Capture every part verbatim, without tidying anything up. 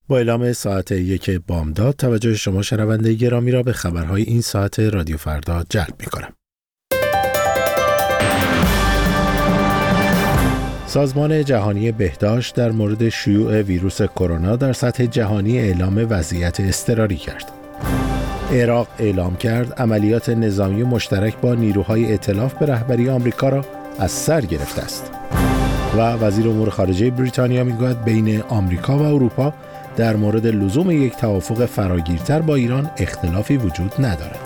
با اعلام ساعت یک بامداد توجه شما شنونده گرامی را به خبرهای این ساعت رادیو فردا جلب می‌کنم. سازمان جهانی بهداشت در مورد شیوع ویروس کرونا در سطح جهانی اعلام وضعیت اضطراری کرد. عراق اعلام کرد عملیات نظامی مشترک با نیروهای ائتلاف به رهبری آمریکا را از سر گرفته است. و وزیر امور خارجه بریتانیا میگوید بین آمریکا و اروپا در مورد لزوم یک توافق فراگیرتر با ایران اختلافی وجود ندارد.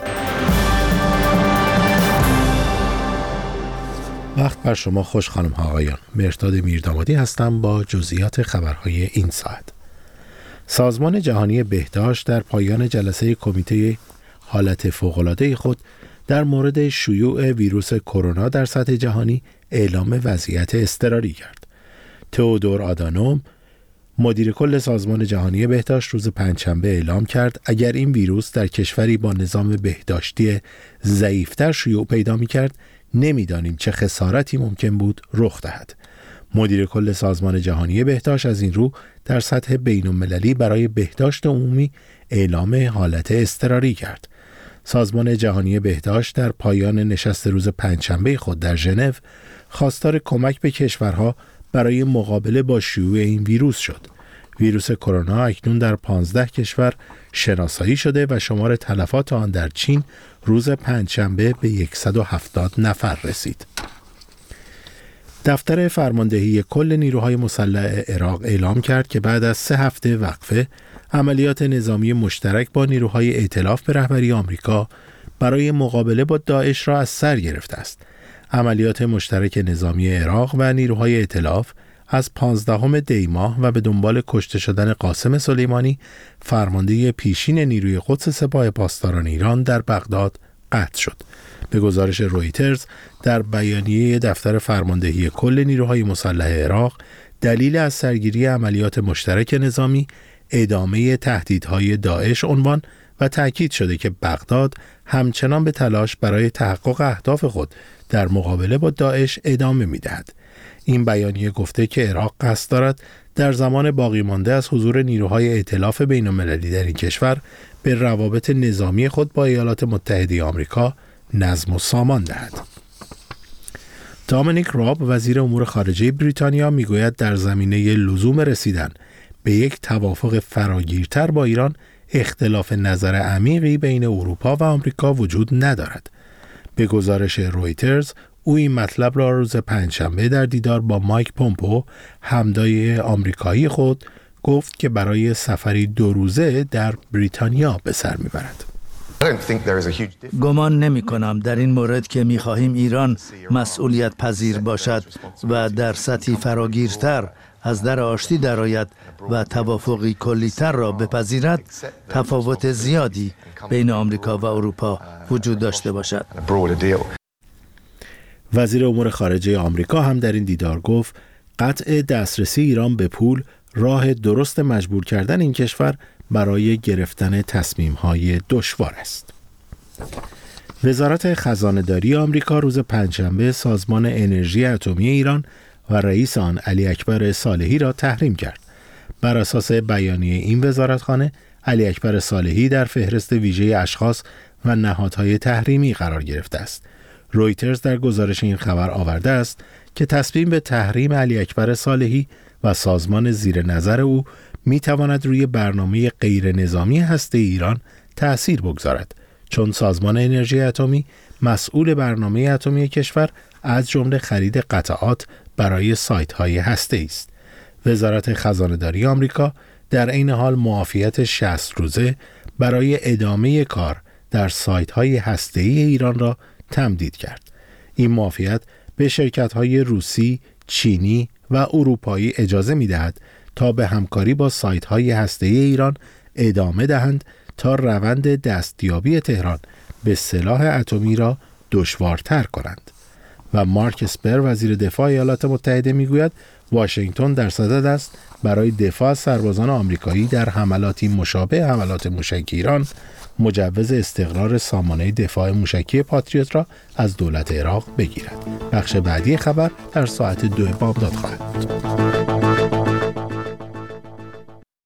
وقت بر شما خوش خانم ها آقایان. مهرداد میردامادی هستم با جزئیات خبرهای این ساعت. سازمان جهانی بهداشت در پایان جلسه کمیته حالت فوق‌العاده خود در مورد شیوع ویروس کرونا در سطح جهانی اعلام وضعیت اضطراری کرد. تئودور آدانوم مدیر کل سازمان جهانی بهداشت روز پنجشنبه اعلام کرد اگر این ویروس در کشوری با نظام بهداشتی ضعیفتر شیوع پیدا می‌کرد نمی‌دانیم چه خسارتی ممکن بود رخ دهد. مدیر کل سازمان جهانی بهداشت از این رو در سطح بین‌المللی برای بهداشت عمومی اعلام حالت اضطراری کرد. سازمان جهانی بهداشت در پایان نشست روز پنجشنبه خود در ژنو خواستار کمک به کشورها برای مقابله با شیوع این ویروس شد. ویروس کرونا اکنون در پانزده کشور شناسایی شده و شمار تلفات آن در چین روز پنجشنبه به صد و هفتاد نفر رسید. دفتر فرماندهی کل نیروهای مسلح عراق اعلام کرد که بعد از سه هفته وقفه عملیات نظامی مشترک با نیروهای ائتلاف به رهبری آمریکا برای مقابله با داعش را از سر گرفته است. عملیات مشترک نظامی عراق و نیروهای ائتلاف از پانزدهم دی ماه و به دنبال کشته شدن قاسم سلیمانی فرمانده پیشین نیروی قدس سپاه پاسداران ایران در بغداد قطع شد. به گزارش رویترز در بیانیه دفتر فرماندهی کل نیروهای مسلح عراق دلیل از سرگیری عملیات مشترک نظامی ادامه تهدیدهای داعش عنوان و تأکید شده که بغداد همچنان به تلاش برای تحقق اهداف خود در مقابله با داعش ادامه می‌دهد. این بیانیه گفته که عراق قصد دارد در زمان باقی مانده از حضور نیروهای ائتلاف بین‌المللی در این کشور به روابط نظامی خود با ایالات متحده آمریکا نظم و سامان دهد. دامینیک راب وزیر امور خارجه بریتانیا میگوید در زمینه لزوم رسیدن به یک توافق فراگیرتر با ایران اختلاف نظر عمیقی بین اروپا و آمریکا وجود ندارد. به گزارش رویترز او این مطلب را روز پنجشنبه در دیدار با مایک پومپو همدای آمریکایی خود گفت که برای سفری دو روزه در بریتانیا به سر میبرد. گمان نمی کنم در این مورد که می خواهیم ایران مسئولیت پذیر باشد و در سطحی فراگیرتر از در آشتی درآید و توافقی کلی‌تر را بپذیرد تفاوت زیادی بین آمریکا و اروپا وجود داشته باشد. وزیر امور خارجه آمریکا هم در این دیدار گفت قطع دسترسی ایران به پول راه درست مجبور کردن این کشور برای گرفتن تصمیم‌های دشوار است. وزارت خزانه‌داری آمریکا روز پنجشنبه سازمان انرژی اتمی ایران و رئیس آن علی اکبر صالحی را تحریم کرد. بر اساس بیانیه این وزارتخانه علی اکبر صالحی در فهرست ویژه اشخاص و نهادهای تحریمی قرار گرفته است. رویترز در گزارش این خبر آورده است که تصمیم به تحریم علی اکبر صالحی و سازمان زیر نظر او می تواند روی برنامه غیر نظامی هسته ایران تأثیر بگذارد، چون سازمان انرژی اتمی مسئول برنامه اتمی کشور از جمله خرید قطعات برای سایت‌های هسته‌ای است. وزارت خزانه‌داری آمریکا در عین حال معافیت شصت روزه برای ادامه کار در سایت‌های هسته‌ای ایران را تمدید کرد. این معافیت به شرکت‌های روسی، چینی و اروپایی اجازه می‌دهد تا به همکاری با سایت‌های هسته‌ای ایران ادامه دهند تا روند دستیابی تهران به سلاح اتمی را دشوارتر کنند. و مارک اسپر وزیر دفاع ایالات متحده میگوید واشنگتن در صدد است برای دفاع از سربازان آمریکایی در حملاتی مشابه حملات موشکی ایران مجوز استقرار سامانه دفاع موشکی پاتریوت را از دولت عراق بگیرد. بخش بعدی خبر در ساعت دو بامداد خواهد بود.